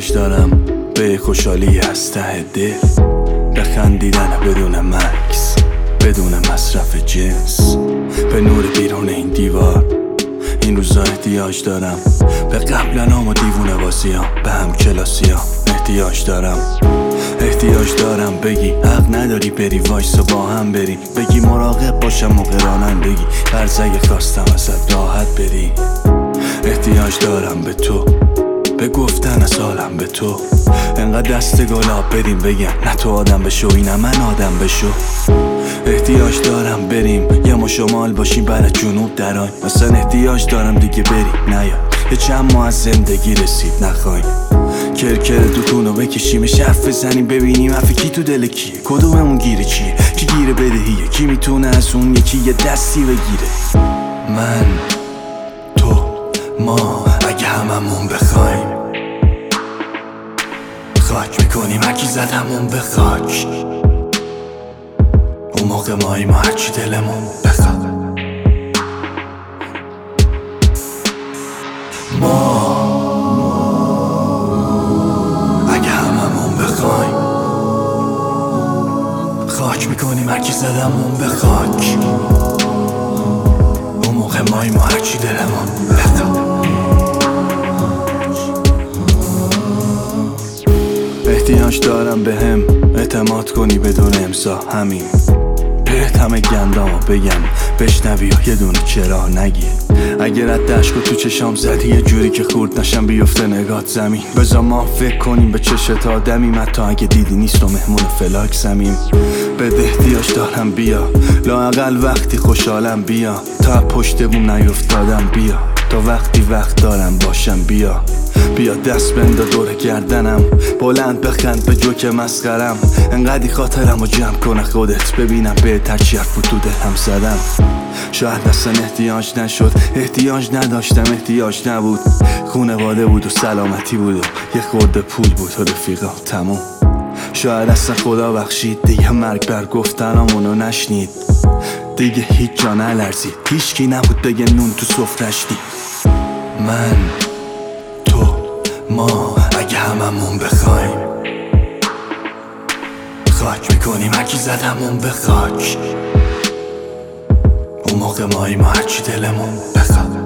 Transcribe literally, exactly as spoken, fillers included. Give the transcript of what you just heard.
احتیاج دارم به خوشحالی از ته دل، بخندیدن بدون مکس، بدون مصرف جنس، به نور بیرون این دیوار. این روزا احتیاج دارم به قبلنام و دیوونه بازیام، به هم کلاسیام احتیاج دارم. احتیاج دارم بگی حق نداری بری، وایسا با هم بریم، بگی مراقب باشم و قرانم، بگی برزگه خواستم ازت راحت بری. احتیاج دارم به تو، به گفتن از حالم به تو، انقدر دست گلاب بریم بگم نه تو آدم بشو اینم من آدم بشو. احتیاج دارم بریم یه ما شمال باشیم برای جنوب درآیم، مثلا احتیاج دارم دیگه بریم نیا یه چند ماه از زندگی رسید نخوایم، کرکر دوتونو بکشیم شرف بزنیم ببینیم حرف کی تو دل کیه، کدوممون گیره چیه، کی گیره بدهیه، کی میتونه از اون یکی یه دستی بگیره. من تو ما اگه هممون بخوایم خاک میکنیم هرکی زدمون به خاک، اون موقع مایی ما هرچی دلمون بخواد. ما اگه هممون بخوایم خاک میکنیم هرکی زدمون به خاک، اون موقع مایی ما هرچی دلمون بخواد. احتیاج دارم به هم اعتماد کنی بدون امضا، همین بهت همه گندامو بگم بشنوی و یه دونه چرا نگی. اگر رد عشق تو چشام زدی یه جوری که خورد نشم بیفته نگات زمین، بذار ما فکر کنیم به چشت آدمیم، حتی اگه دیدی نیست و مهمون فلاک زمین. بده احتیاج دارم بیا لااقل وقتی خوشحالم بیا، تا پشت بوم نیفتادم بیا، تا وقتی وقت دارم باشم بیا، بیا دست بنده دور گردنم بلند بخند به جوک مسخرم، انقدی خاطرم رو جمع کنه خودت ببینم به ترچی حرف تو دلم زدم. شاید اصلا احتیاج نشد، احتیاج نداشتم، احتیاج نبود، خونواده بود و سلامتی بود و یه خورده پول بود و رفیقا تموم. شاید اصلا خدا بخشید دیگه مرگ بر گفتنامونو نشنید، دیگه هیچ جا نلرزید، هیچکی نبود بگه نون تو سفرش دید. من تو ما اگه هممون بخوایم خاک میکنیم هرکی زدمون به خاک، اون موقع مایی ما هرچی دلمون بخواد.